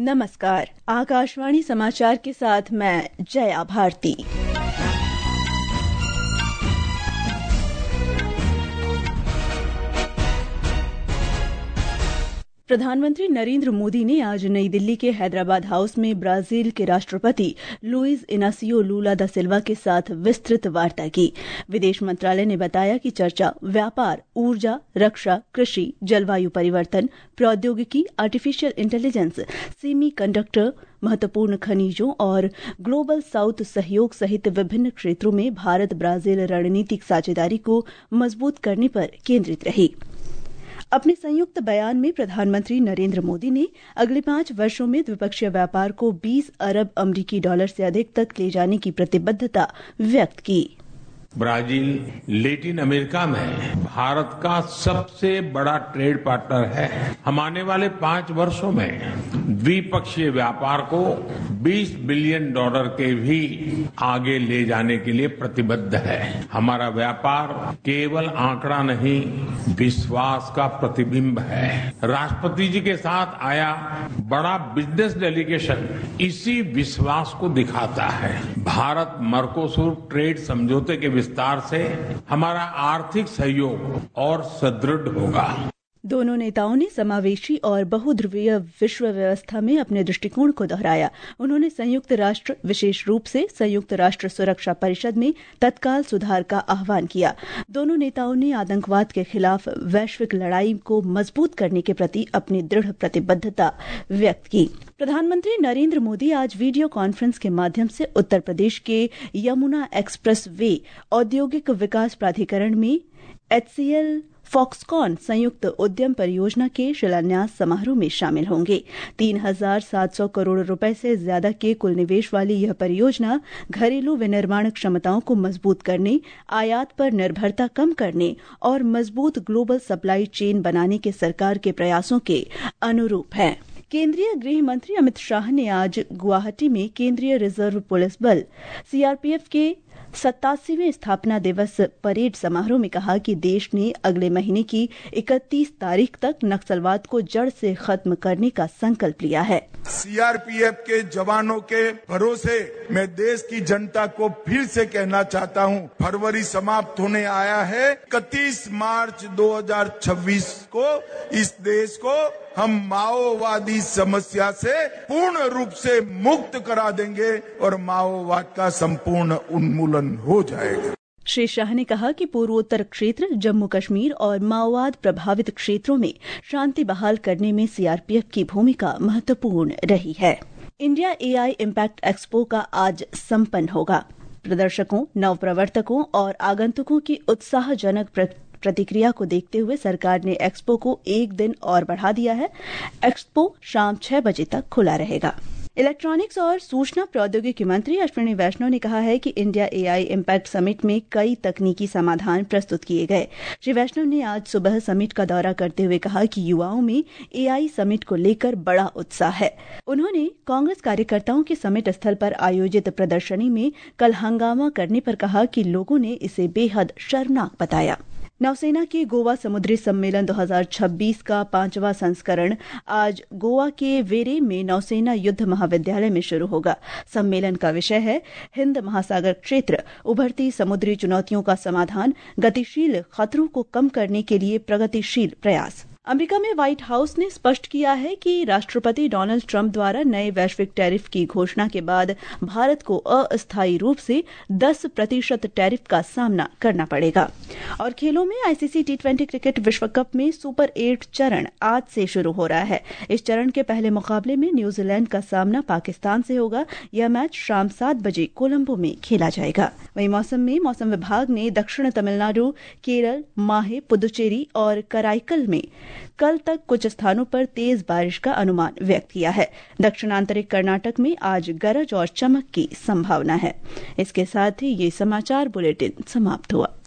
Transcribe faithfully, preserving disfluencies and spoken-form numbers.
नमस्कार, आकाशवाणी समाचार के साथ मैं जया भारती। प्रधानमंत्री नरेंद्र मोदी ने आज नई दिल्ली के हैदराबाद हाउस में ब्राजील के राष्ट्रपति लुइस इनासियो लूला दा सिल्वा के साथ विस्तृत वार्ता की। विदेश मंत्रालय ने बताया कि चर्चा व्यापार, ऊर्जा, रक्षा, कृषि, जलवायु परिवर्तन, प्रौद्योगिकी, आर्टिफिशियल इंटेलिजेंस, सेमी कंडक्टर, महत्वपूर्ण खनिजों और ग्लोबल साउथ सहयोग सहित विभिन्न क्षेत्रों में भारत ब्राजील रणनीतिक साझेदारी को मजबूत करने पर केंद्रित रही। अपने संयुक्त बयान में प्रधानमंत्री नरेंद्र मोदी ने अगले पांच वर्षों में द्विपक्षीय व्यापार को बीस अरब अमरीकी डॉलर से अधिक तक ले जाने की प्रतिबद्धता व्यक्त की। ब्राजील लैटिन अमेरिका में भारत का सबसे बड़ा ट्रेड पार्टनर है। हम आने वाले पांच वर्षों में द्विपक्षीय व्यापार को बीस बिलियन डॉलर के भी आगे ले जाने के लिए प्रतिबद्ध है। हमारा व्यापार केवल आंकड़ा नहीं, विश्वास का प्रतिबिंब है। राष्ट्रपति जी के साथ आया बड़ा बिजनेस डेलीगेशन इसी विश्वास को दिखाता है। भारत मर्कोसुर ट्रेड समझौते के विस्तार से हमारा आर्थिक सहयोग और सुदृढ़ होगा। दोनों नेताओं ने समावेशी और बहुध्रुवीय विश्व व्यवस्था में अपने दृष्टिकोण को दोहराया। उन्होंने संयुक्त राष्ट्र, विशेष रूप से संयुक्त राष्ट्र सुरक्षा परिषद में तत्काल सुधार का आह्वान किया। दोनों नेताओं ने आतंकवाद के खिलाफ वैश्विक लड़ाई को मजबूत करने के प्रति अपनी दृढ़ प्रतिबद्धता व्यक्त की। प्रधानमंत्री नरेंद्र मोदी आज वीडियो कॉन्फ्रेंस के माध्यम से उत्तर प्रदेश के यमुना एक्सप्रेस वे औद्योगिक विकास प्राधिकरण में एचसीएल फॉक्सकॉन संयुक्त उद्यम परियोजना के शिलान्यास समारोह में शामिल होंगे। तीन हजार सात सौ करोड़ रुपए से ज्यादा के कुल निवेश वाली यह परियोजना घरेलू विनिर्माण क्षमताओं को मजबूत करने, आयात पर निर्भरता कम करने और मजबूत ग्लोबल सप्लाई चेन बनाने के सरकार के प्रयासों के अनुरूप है। केंद्रीय गृह मंत्री अमित शाह ने आज गुवाहाटी में केंद्रीय रिजर्व पुलिस बल सीआरपीएफ के सत्तासीवें स्थापना दिवस परेड समारोह में कहा कि देश ने अगले महीने की इकतीस तारीख तक नक्सलवाद को जड़ से खत्म करने का संकल्प लिया है। सीआरपीएफ के जवानों के भरोसे मैं देश की जनता को फिर से कहना चाहता हूं, फरवरी समाप्त होने आया है। इकतीस मार्च दो हज़ार छब्बीस को इस देश को हम माओवादी समस्या से पूर्ण रूप से मुक्त करा देंगे और माओवाद का संपूर्ण उन्मूलन हो जाएगा। श्री शाह ने कहा कि पूर्वोत्तर क्षेत्र, जम्मू कश्मीर और माओवाद प्रभावित क्षेत्रों में शांति बहाल करने में सीआरपीएफ की भूमिका महत्वपूर्ण रही है। इंडिया एआई इम्पैक्ट एक्सपो का आज संपन्न होगा। प्रदर्शकों, नवप्रवर्तकों और आगंतुकों की उत्साहजनक प्रतिक्रिया को देखते हुए सरकार ने एक्सपो को एक दिन और बढ़ा दिया है। एक्सपो शाम छह बजे तक खुला रहेगा। इलेक्ट्रॉनिक्स और सूचना प्रौद्योगिकी मंत्री अश्विनी वैष्णव ने कहा है कि इंडिया एआई इम्पैक्ट समिट में कई तकनीकी समाधान प्रस्तुत किए गए। श्री वैष्णव ने आज सुबह समिट का दौरा करते हुए कहा कि युवाओं में एआई समिट को लेकर बड़ा उत्साह है। उन्होंने कांग्रेस कार्यकर्ताओं के समिट स्थल पर आयोजित प्रदर्शनी में कल हंगामा करने पर कहा कि लोगों ने इसे बेहद शर्मनाक बताया। नौसेना के गोवा समुद्री सम्मेलन दो हज़ार छब्बीस का पांचवा संस्करण आज गोवा के वेरे में नौसेना युद्ध महाविद्यालय में शुरू होगा। सम्मेलन का विषय है हिंद महासागर क्षेत्र, उभरती समुद्री चुनौतियों का समाधान, गतिशील खतरों को कम करने के लिए प्रगतिशील प्रयास। अमेरिका में व्हाइट हाउस ने स्पष्ट किया है कि राष्ट्रपति डोनाल्ड ट्रंप द्वारा नए वैश्विक टैरिफ की घोषणा के बाद भारत को अस्थायी रूप से दस प्रतिशत टैरिफ का सामना करना पड़ेगा। और खेलों में आईसीसी टी ट्वेंटी क्रिकेट विश्व कप में सुपर एट चरण आज से शुरू हो रहा है। इस चरण के पहले मुकाबले में न्यूजीलैंड का सामना पाकिस्तान से होगा। यह मैच शाम सात बजे कोलंबो में खेला जाएगा। वहीं मौसम में मौसम विभाग ने दक्षिण तमिलनाडु, केरल, माहे, पुदुचेरी और कराईकल में कल तक कुछ स्थानों पर तेज बारिश का अनुमान व्यक्त किया है। दक्षिणांतरिक कर्नाटक में आज गरज और चमक की संभावना है। इसके साथ ही ये समाचार बुलेटिन समाप्त हुआ।